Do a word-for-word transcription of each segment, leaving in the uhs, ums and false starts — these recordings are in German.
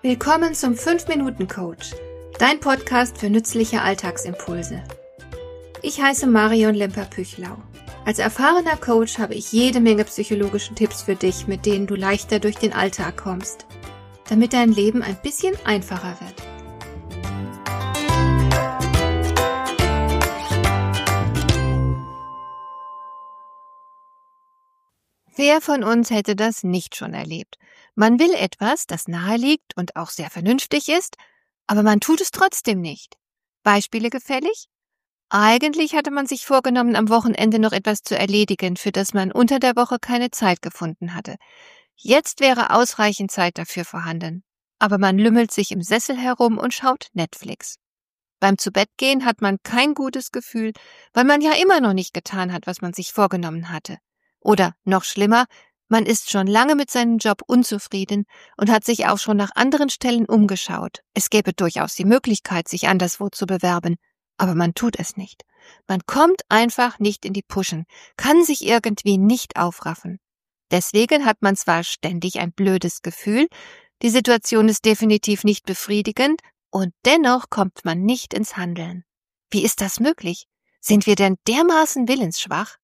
Willkommen zum fünf Minuten Coach, dein Podcast für nützliche Alltagsimpulse. Ich heiße Marion Lemper-Püchlau. Als erfahrener Coach habe ich jede Menge psychologische Tipps für dich, mit denen du leichter durch den Alltag kommst, damit dein Leben ein bisschen einfacher wird. Wer von uns hätte das nicht schon erlebt? Man will etwas, das nahe liegt und auch sehr vernünftig ist, aber man tut es trotzdem nicht. Beispiele gefällig? Eigentlich hatte man sich vorgenommen, am Wochenende noch etwas zu erledigen, für das man unter der Woche keine Zeit gefunden hatte. Jetzt wäre ausreichend Zeit dafür vorhanden, aber man lümmelt sich im Sessel herum und schaut Netflix. Beim Zubettgehen hat man kein gutes Gefühl, weil man ja immer noch nicht getan hat, was man sich vorgenommen hatte. Oder noch schlimmer, man ist schon lange mit seinem Job unzufrieden und hat sich auch schon nach anderen Stellen umgeschaut. Es gäbe durchaus die Möglichkeit, sich anderswo zu bewerben, aber man tut es nicht. Man kommt einfach nicht in die Puschen, kann sich irgendwie nicht aufraffen. Deswegen hat man zwar ständig ein blödes Gefühl, die Situation ist definitiv nicht befriedigend und dennoch kommt man nicht ins Handeln. Wie ist das möglich? Sind wir denn dermaßen willensschwach?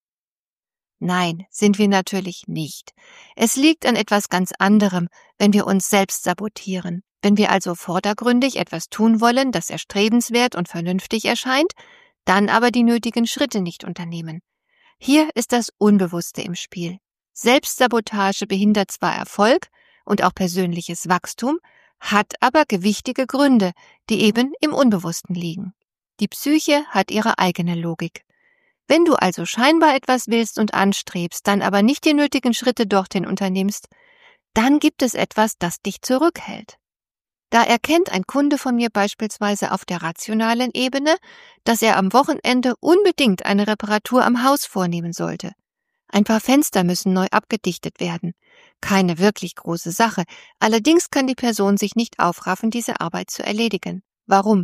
Nein, sind wir natürlich nicht. Es liegt an etwas ganz anderem, wenn wir uns selbst sabotieren. Wenn wir also vordergründig etwas tun wollen, das erstrebenswert und vernünftig erscheint, dann aber die nötigen Schritte nicht unternehmen. Hier ist das Unbewusste im Spiel. Selbstsabotage behindert zwar Erfolg und auch persönliches Wachstum, hat aber gewichtige Gründe, die eben im Unbewussten liegen. Die Psyche hat ihre eigene Logik. Wenn du also scheinbar etwas willst und anstrebst, dann aber nicht die nötigen Schritte dorthin unternimmst, dann gibt es etwas, das dich zurückhält. Da erkennt ein Kunde von mir beispielsweise auf der rationalen Ebene, dass er am Wochenende unbedingt eine Reparatur am Haus vornehmen sollte. Ein paar Fenster müssen neu abgedichtet werden. Keine wirklich große Sache. Allerdings kann die Person sich nicht aufraffen, diese Arbeit zu erledigen. Warum?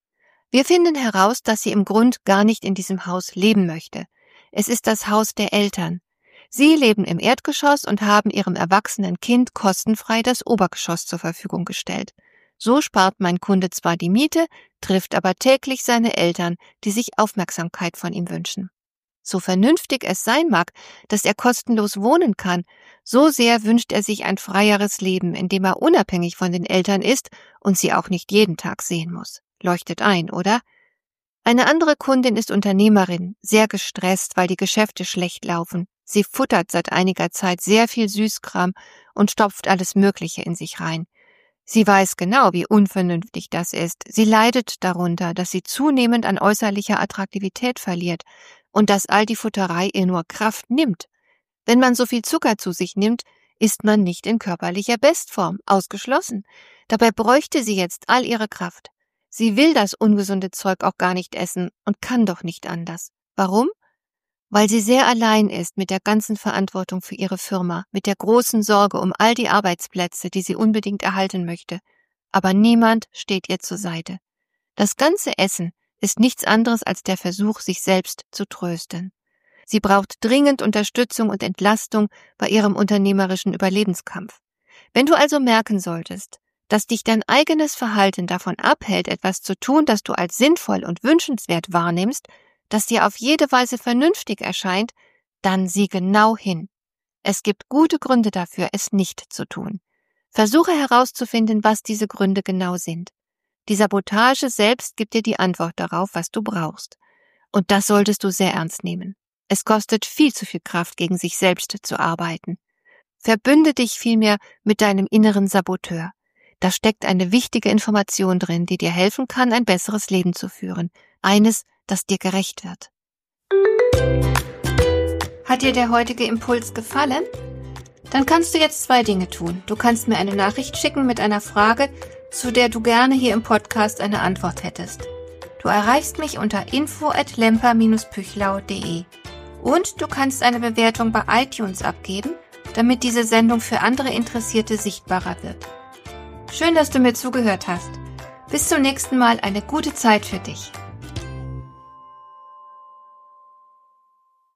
Wir finden heraus, dass sie im Grund gar nicht in diesem Haus leben möchte. Es ist das Haus der Eltern. Sie leben im Erdgeschoss und haben ihrem erwachsenen Kind kostenfrei das Obergeschoss zur Verfügung gestellt. So spart mein Kunde zwar die Miete, trifft aber täglich seine Eltern, die sich Aufmerksamkeit von ihm wünschen. So vernünftig es sein mag, dass er kostenlos wohnen kann, so sehr wünscht er sich ein freieres Leben, in dem er unabhängig von den Eltern ist und sie auch nicht jeden Tag sehen muss. Leuchtet ein, oder? Eine andere Kundin ist Unternehmerin, sehr gestresst, weil die Geschäfte schlecht laufen. Sie futtert seit einiger Zeit sehr viel Süßkram und stopft alles Mögliche in sich rein. Sie weiß genau, wie unvernünftig das ist. Sie leidet darunter, dass sie zunehmend an äußerlicher Attraktivität verliert und dass all die Futterei ihr nur Kraft nimmt. Wenn man so viel Zucker zu sich nimmt, ist man nicht in körperlicher Bestform, ausgeschlossen. Dabei bräuchte sie jetzt all ihre Kraft. Sie will das ungesunde Zeug auch gar nicht essen und kann doch nicht anders. Warum? Weil sie sehr allein ist mit der ganzen Verantwortung für ihre Firma, mit der großen Sorge um all die Arbeitsplätze, die sie unbedingt erhalten möchte. Aber niemand steht ihr zur Seite. Das ganze Essen ist nichts anderes als der Versuch, sich selbst zu trösten. Sie braucht dringend Unterstützung und Entlastung bei ihrem unternehmerischen Überlebenskampf. Wenn du also merken solltest, dass dich dein eigenes Verhalten davon abhält, etwas zu tun, das du als sinnvoll und wünschenswert wahrnimmst, das dir auf jede Weise vernünftig erscheint, dann sieh genau hin. Es gibt gute Gründe dafür, es nicht zu tun. Versuche herauszufinden, was diese Gründe genau sind. Die Sabotage selbst gibt dir die Antwort darauf, was du brauchst. Und das solltest du sehr ernst nehmen. Es kostet viel zu viel Kraft, gegen sich selbst zu arbeiten. Verbünde dich vielmehr mit deinem inneren Saboteur. Da steckt eine wichtige Information drin, die dir helfen kann, ein besseres Leben zu führen. Eines, das dir gerecht wird. Hat dir der heutige Impuls gefallen? Dann kannst du jetzt zwei Dinge tun. Du kannst mir eine Nachricht schicken mit einer Frage, zu der du gerne hier im Podcast eine Antwort hättest. Du erreichst mich unter info at lemper dash püchlau punkt de und du kannst eine Bewertung bei iTunes abgeben, damit diese Sendung für andere Interessierte sichtbarer wird. Schön, dass du mir zugehört hast. Bis zum nächsten Mal, eine gute Zeit für dich.